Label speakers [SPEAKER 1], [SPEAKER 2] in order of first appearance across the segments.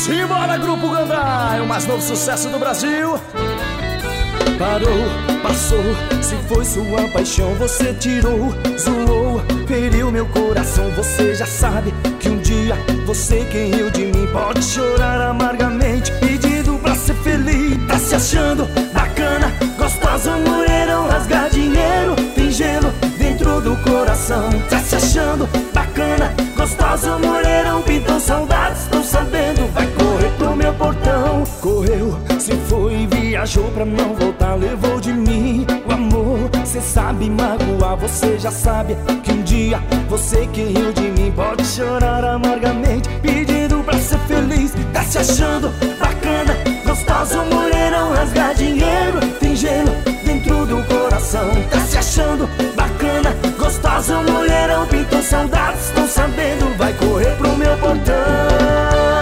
[SPEAKER 1] Simbora, Grupo Gandai, o mais novo sucesso do Brasil. Parou, passou, se foi sua paixão, você tirou, zoou, feriu meu coração. Você já sabe que um dia você quem riu de mim pode chorar amargamente, pedindo pra ser feliz. Tá se achando bacana, gostosa, mulherão, rasgar dinheiro, tem gelo dentro do coração. Tá se achando bacana, gostosa, mulherão, pintou saudades, tô sabendo, vai correr pro meu portão. Correu, se foi, viajou pra não voltar, levou de mim o amor. Cê sabe magoar, você já sabe que um dia você que riu de mim pode chorar amargamente, pedindo pra ser feliz. Tá se achando bacana, gostosa, mulherão, rasgar dinheiro, tem gelo dentro do coração. Tá se achando bacana, gostosa, mulherão, pintou saudades, tô sabendo, vai correr pro meu portão.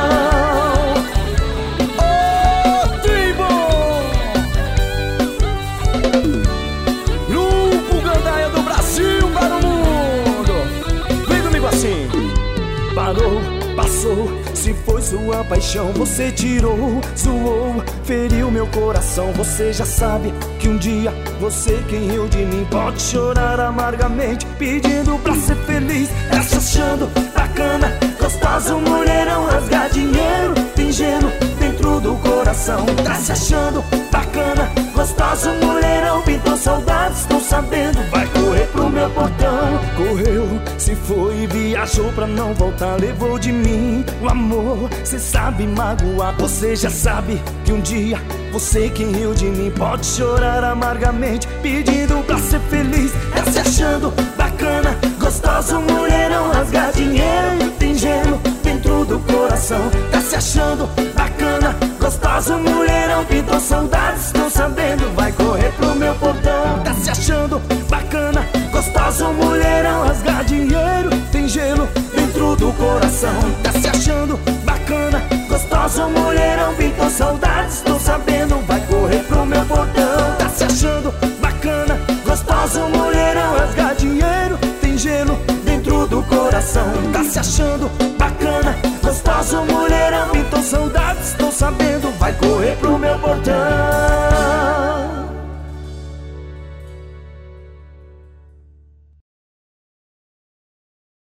[SPEAKER 1] Parou, passou, se foi sua paixão, você tirou, zoou, feriu meu coração. Você já sabe que um dia você quem riu de mim pode chorar amargamente, pedindo pra ser feliz. Tá se achando bacana, gostosa, mulherão, rasgar dinheiro, tem gelo dentro do coração. Tá se achando bacana, gostosa, mulherão, pintou saudades, tô sabendo, vai correr pro meu portão. Correu, se foi, viajou pra não voltar, levou de mim o amor. Cê sabe magoar, você já sabe que um dia você quem riu de mim pode chorar amargamente, pedindo pra ser feliz. Tá se achando bacana, gostosa, mulherão, rasgar dinheiro, tem gelo dentro do coração. Tá se achando bacana, gostosa, mulherão, pintou saudades, tô sabendo, vai correr pro meu portão. Tá se achando bacana, gostosa, mulherão, rasgar dinheiro, tem gelo dentro do coração. Tá se achando bacana, gostosa, mulherão, pintou saudades, tô sabendo, vai correr pro meu portão. Tá se achando bacana, gostosa, mulherão, rasgar dinheiro, tem gelo dentro do coração. Tá se achando bacana, gostosa, mulherão, pintou saudades, tô sabendo, vai correr pro meu portão.